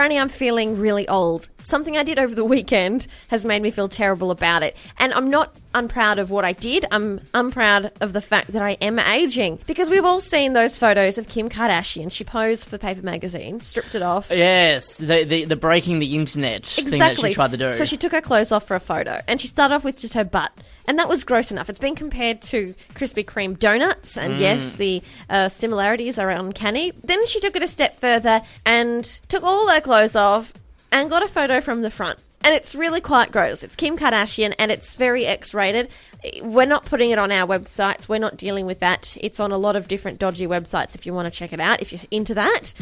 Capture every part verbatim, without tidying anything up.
Brownie, I'm feeling really old. Something I did over the weekend has made me feel terrible about it. And I'm not unproud of what I did. I'm unproud of the fact that I am aging. Because we've all seen those photos of Kim Kardashian. She posed for Paper Magazine, stripped it off. Yes, the the, the breaking the internet exactly. thing that she tried to do. So she took her clothes off for a photo. And she started off with just her butt. And that was gross enough. It's been compared to Krispy Kreme donuts, and mm. yes, the uh, similarities are uncanny. Then she took it a step further and took all her clothes off and got a photo from the front. And it's really quite gross. It's Kim Kardashian, and it's very X-rated. We're not putting it on our websites. We're not dealing with that. It's on a lot of different dodgy websites if you want to check it out, if you're into that.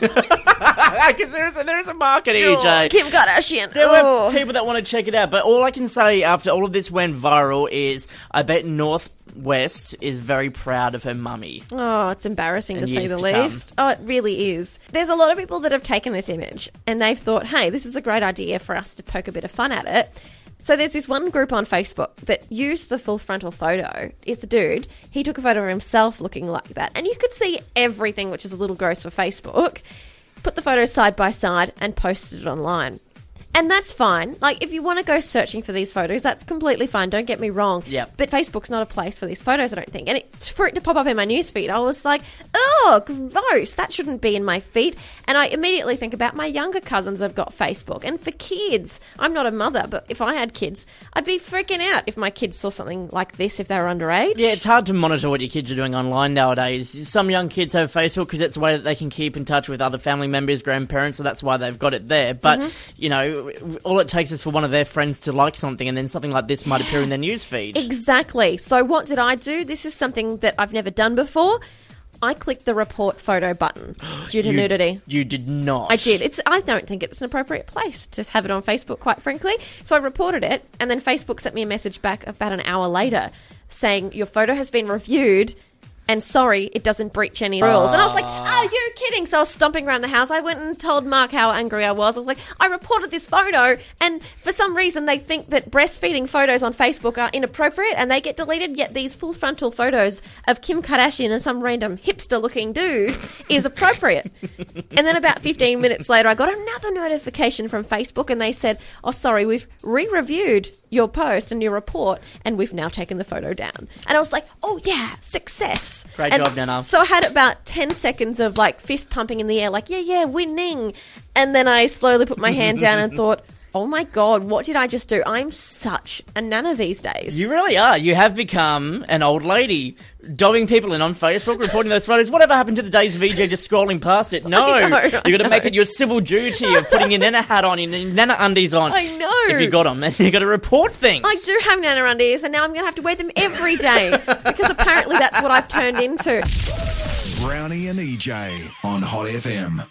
Because there is a, there is a market, E J. Oh, Kim Kardashian. There oh. were people that want to check it out. But all I can say after all of this went viral is I bet North West is very proud of her mummy. Oh, it's embarrassing to say the to least. Come. Oh, it really is. There's a lot of people that have taken this image and they've thought, hey, this is a great idea for us to poke a bit of fun at it. So there's this one group on Facebook that used the full frontal photo. It's a dude. He took a photo of himself looking like that. And you could see everything, which is a little gross for Facebook. Put the photos side by side and posted it online. And that's fine. Like, if you want to go searching for these photos, that's completely fine. Don't get me wrong. Yep. But Facebook's not a place for these photos, I don't think. And it, for it to pop up in my newsfeed, I was like, oh, gross. That shouldn't be in my feed. And I immediately think about my younger cousins that have got Facebook. And for kids, I'm not a mother, but if I had kids, I'd be freaking out if my kids saw something like this if they were underage. Yeah, it's hard to monitor what your kids are doing online nowadays. Some young kids have Facebook because it's a way that they can keep in touch with other family members, grandparents, so that's why they've got it there. But, mm-hmm. you know, all it takes is for one of their friends to like something, and then something like this might appear in their newsfeed. Exactly. So what did I do? This is something that I've never done before. I clicked the report photo button due to you, nudity. You did not. I did. It's. I don't think it's an appropriate place to have it on Facebook, quite frankly. So I reported it, and then Facebook sent me a message back about an hour later saying, your photo has been reviewed, and sorry, it doesn't breach any rules. And I was like, are you kidding? So I was stomping around the house. I went and told Mark how angry I was. I was like, I reported this photo, and for some reason they think that breastfeeding photos on Facebook are inappropriate and they get deleted, yet these full frontal photos of Kim Kardashian and some random hipster-looking dude is appropriate. And then about fifteen minutes later, I got another notification from Facebook, and they said, oh, sorry, we've re-reviewed your post and your report, and we've now taken the photo down. And I was like, oh yeah, success. Great and job, Nana. So I had about ten seconds of like fist pumping in the air, like, yeah, yeah, winning. And then I slowly put my hand down and thought, oh my God, what did I just do? I'm such a nana these days. You really are. You have become an old lady. Dobbing people in on Facebook, reporting those photos. Whatever happened to the days of V J just scrolling past it? No. I know, You've got to make it your civil duty of putting your nana hat on, your nana undies on. I know. If you got them, and you've got to report things. I do have nana undies, and now I'm going to have to wear them every day because apparently that's what I've turned into. Brownie and E J on Hot F M.